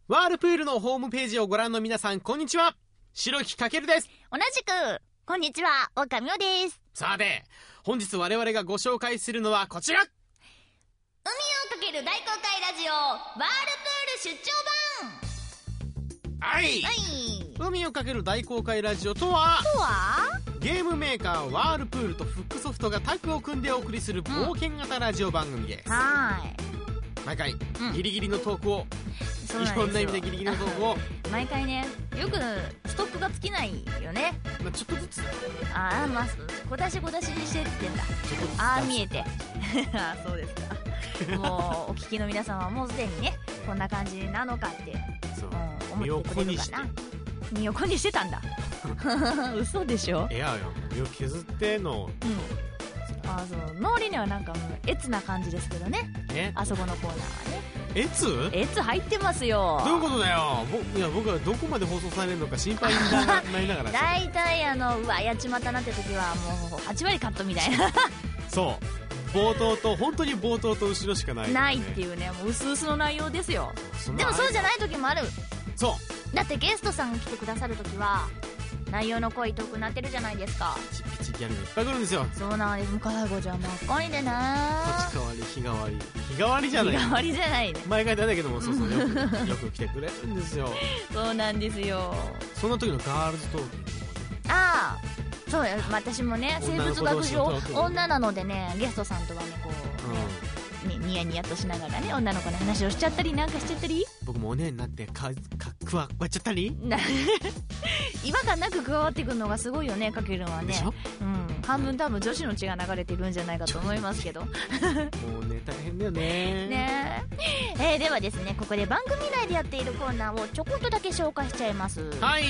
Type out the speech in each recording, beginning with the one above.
ワールプールのホームページをご覧の皆さん、こんにちは。白木かけるです。 同じくこんにちは、岡みおです。 さて、本日我々がご紹介するのはこちら、海をかける大公開ラジオワールプール出張版。 はい、海をかける大公開ラジオとはゲームメーカーワールプールとフックソフトがタッグを組んでお送りする冒険型ラジオ番組です。毎回、ギリギリのトークを、いろんな意味でギリギリのトークを毎回ね、よくストックが尽きないよね。 ちょっとずつ小出しにしてってんだ。見えてあ、そうですかもうお聞きの皆さんはもうすでにね、こんな感じなのかって思ってくれるかな。身を粉にしてたんだ嘘でしょ。 いや身を削っての、 そう脳裏にはなんかエツな感じですけどね。あそこのコーナーはね、エツ入ってますよ。 どういうことだよ。僕はどこまで放送されるのか心配になりながらだいたいやっちまったなって時はもう8割カットみたいなそう本当に冒頭と後ろしかない、 ないっていうね、もう薄々の内容ですよ。でもそうじゃない時もある。 そうだってゲストさんが来てくださる時は内容の濃いトークになってるじゃないですか。 ピチピチギャルがいっぱい来るんですよ。 そうなんです。向井子ちゃんばっかりでな。 立ち替わり日替わりじゃない、 日替わりじゃないね。 毎回だけども、そうよく来てくれるんですよ。 そうなんですよ。 その時のガールズトーク、 そうや、私もね、生物学上女なのでね、ゲストさんとはねこう、ニヤニヤとしながらね、女の子の話をしちゃったりなんかしちゃったり、僕もおねえになって加わっちゃったり違和感なく加わってくるのがすごいよね、かけるのはね。半分多分女子の血が流れてるんじゃないかと思いますけどもうね、大変だよね。 ではですね、ここで番組内でやっているコーナーをちょこっとだけ紹介しちゃいます。 仲間を探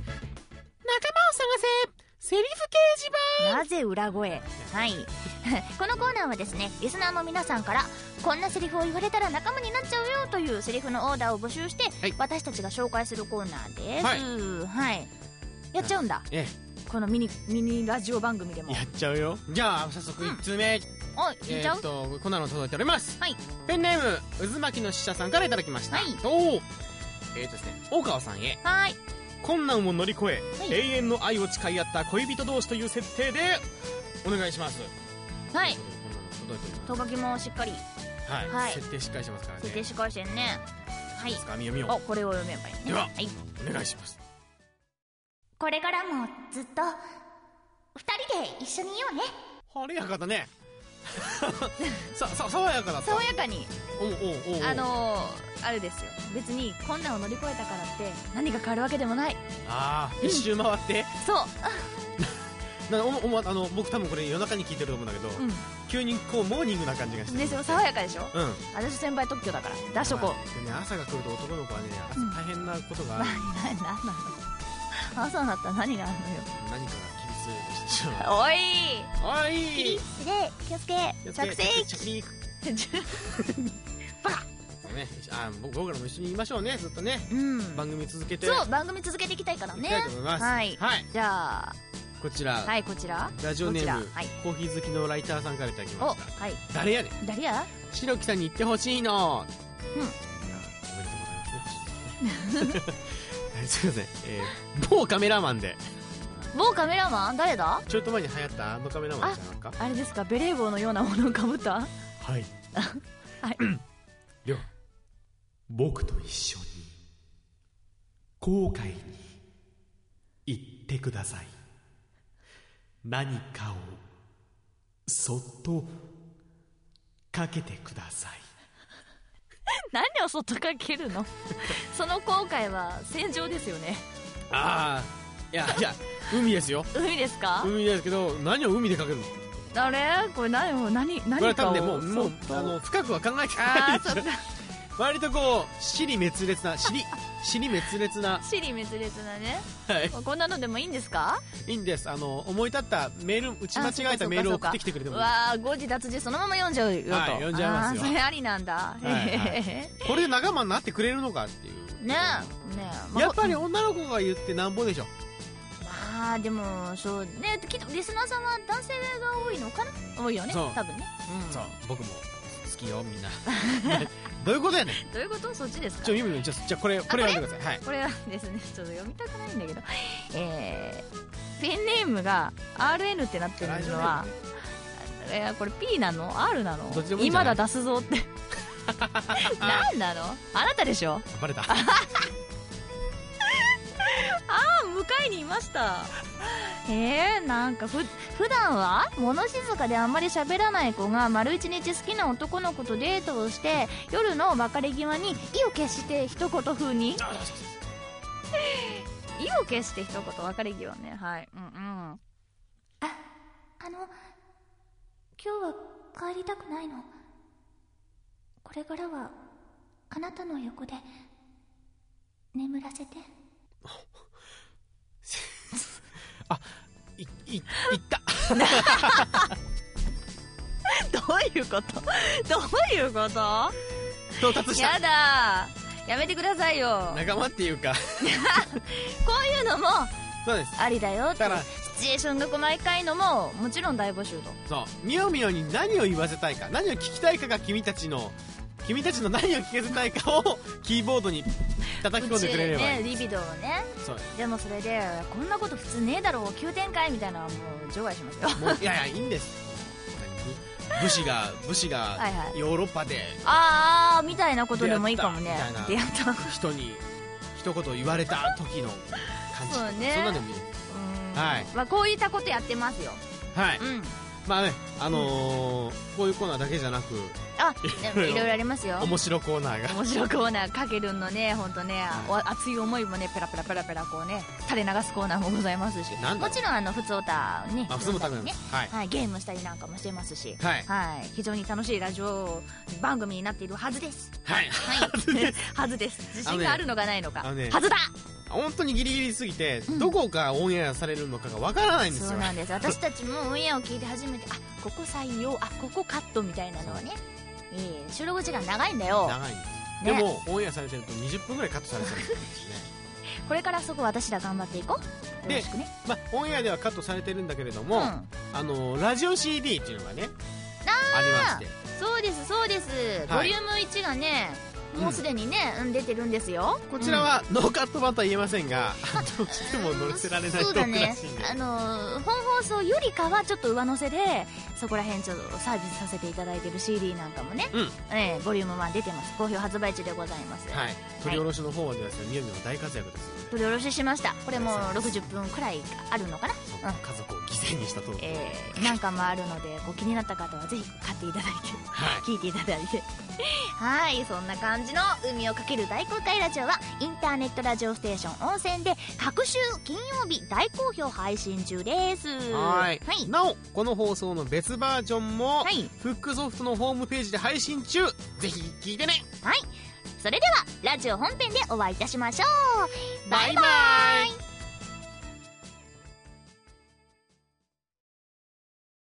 せセリフ掲示板。 なぜ裏声。このコーナーはですね、リスナーの皆さんからこんなセリフを言われたら仲間になっちゃうよというセリフのオーダーを募集して、私たちが紹介するコーナーです。やっちゃうんだ。このミニラジオ番組でもやっちゃうよ。じゃあ早速1通目、 言っちゃう。 こんなの届いております。ペンネーム渦巻きの使者さんからいただきました。ですね、大川さんへ。困難を乗り越え、永遠の愛を誓い合った恋人同士という設定でお願いします。 とがきもしっかり、 設定しっかりしてますからね。 設定しっかりしてんね。 見よう。これを読めばいいね。 では、お願いします。 これからもずっと2人で一緒にいようね。 晴れやかだね爽やかだった。 爽やかに。あれですよ、別に困難を乗り越えたからって何が変わるわけでもない。 一周回ってそう僕多分これ夜中に聞いてると思うんだけど、急にこうモーニングな感じがしてですよ。爽やかでしょ。私先輩特許だから出しとこう。 朝が来ると男の子はね、大変なことがある。 何なの朝になったら何があるのよ。 何かが起立してしまう。 おい起立で気をつけ着陸バカ僕らも一緒にいましょうね、ずっとね。番組続けて。 番組続けていきたいからね。 いきたいと思います。 じゃあこちらラジオネームコーヒー好きのライターさんからいただきました。誰やねん。 誰や。 白木さんに言ってほしいの。おめでとうございますね。すいません、某カメラマンで。 某カメラマン誰だ。 ちょっと前に流行ったカメラマンじゃないか。 あれですか、ベレー帽のようなものをかぶった。 では、僕と一緒に航海に行ってください。何かをそっとかけてください。 何をそっとかけるのその航海は戦場ですよね。 いや海ですよ。 海ですか。 海ですけど、何を海でかけるの。 あれこれ何かを多分ね、もう深くは考えてないですよ。割とこう尻滅裂なね。こんなのでもいいんですか。 いいんです。思い立ったメール、打ち間違えたメールを送ってきてくれてもいい。 誤字脱字そのまま読んじゃうよと。 読んじゃいますよ。 それありなんだ。 これで仲間になってくれるのかっていうね。 やっぱり女の子が言ってなんぼでしょ。 でもそうね、きっとリスナーさんは男性が多いのかな。多いよね、多分ね。 僕も好きよ、みんなどういうことやねん。 どういうこと？そっちですか？ じゃあこれ読んでください。はい。 これはですね、ちょっと読みたくないんだけど、ペンネームが RN ってなってるのは、これ P なの ?R なの？今だ出すぞって何なの？あなたでしょ？ バレた。 迎えにいました。なんか普段は物静かであんまり喋らない子が丸一日好きな男の子とデートをして、夜の別れ際に意を決して一言風に意を決して一言、別れ際ね。はい。今日は帰りたくないの。これからはあなたの横で眠らせて。 いったどういうこと？到達した。やだ、やめてくださいよ。 仲間っていうかこういうのもそうです、 ありだよって。 だからシチュエーションが細かいのももちろん大募集と。 そう、みよみよに何を言わせたいか、何を聞きたいかが君たちの何を聞かせたいかをキーボードに叩き込んでくれればいい。 リビドをね。そうでもそれでこんなこと普通ねえだろう、急展開みたいなのはもう除外しますよ。 もういやいや、いいんです。武士がヨーロッパでみたいなことでもいいかもね。出会った人に一言言われた時の感じ。そうね、そんなでもいいです。はい、 こういったことやってますよ。 はい、まあね、こういうコーナーだけじゃなく、 いろいろありますよ。 面白コーナーかけるのね、ほんとね、熱い思いもね、ペラペラこうね垂れ流すコーナーもございますし、もちろん普通歌ね、 普通歌ね、 ゲームしたりなんかもしてますし、非常に楽しいラジオ番組になっているはずです。はずです。自信があるのかないのか、はずだ。 本当にギリギリすぎて、どこがオンエアされるのかがわからないんですよ。 そうなんです。私たちもオンエアを聞いて初めて、ここ採用、ここカットみたいなのはね、収録時間長いんだよ。 長いんです、でもオンエアされてると20分ぐらいカットされてるんですね。 これからそこ私ら頑張っていこう。よろしくね。 オンエアではカットされてるんだけれども、ラジオ CD っていうのがねありまして。 そうです、ボリューム1がねもうすでにね、出てるんですよ。 こちらはノーカット版とは言えませんが、どうしても載せられないトークらしいんで、 本放送よりかはちょっと上乗せでそこら辺ちょっとサービスさせていただいてる CD なんかもね、ボリューム1出てます。好評発売中でございます。 取り下ろしの方はですね、みよみよ大活躍です。 取り下ろししました。これも60分くらいあるのかな。 家族を犠牲にしたトーク、 なんかもあるので、気になった方はぜひ買っていただいて、聞いていただいてはい、そんな感じの海をかける大公開ラジオはインターネットラジオステーション温泉で各週金曜日大好評配信中です。 なおこの放送の別バージョンも、フックソフトのホームページで配信中。ぜひ聞いてね。 それではラジオ本編でお会いいたしましょう。バイバイ。